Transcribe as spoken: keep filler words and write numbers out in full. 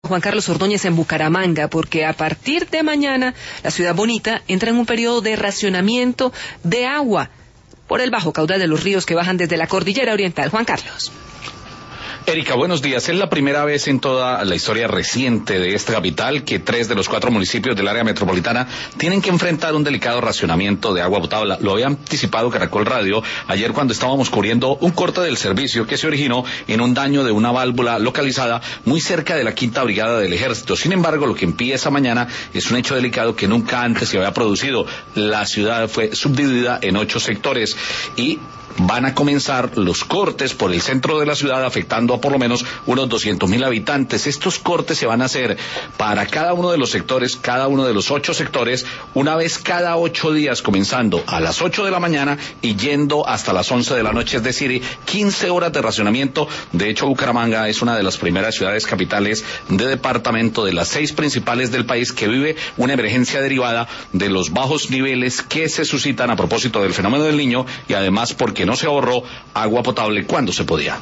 Juan Carlos Ordóñez en Bucaramanga, porque a partir de mañana la ciudad bonita entra en un periodo de racionamiento de agua por el bajo caudal de los ríos que bajan desde la cordillera oriental. Juan Carlos. Erika, buenos días. Es la primera vez en toda la historia reciente de esta capital que tres de los cuatro municipios del área metropolitana tienen que enfrentar un delicado racionamiento de agua potable. Lo había anticipado Caracol Radio ayer cuando estábamos cubriendo un corte del servicio que se originó en un daño de una válvula localizada muy cerca de la Quinta Brigada del Ejército. Sin embargo, lo que empieza mañana es un hecho delicado que nunca antes se había producido. La ciudad fue subdividida en ocho sectores y van a comenzar los cortes por el centro de la ciudad, afectando a por lo menos unos doscientos mil habitantes. Estos cortes se van a hacer para cada uno de los sectores, cada uno de los ocho sectores, una vez cada ocho días, comenzando a las ocho de la mañana y yendo hasta las once de la noche, es decir, quince horas de racionamiento. De hecho, Bucaramanga es una de las primeras ciudades capitales de departamento de las seis principales del país que vive una emergencia derivada de los bajos niveles que se suscitan a propósito del fenómeno del Niño y además porque no se ahorró agua potable cuando se podía.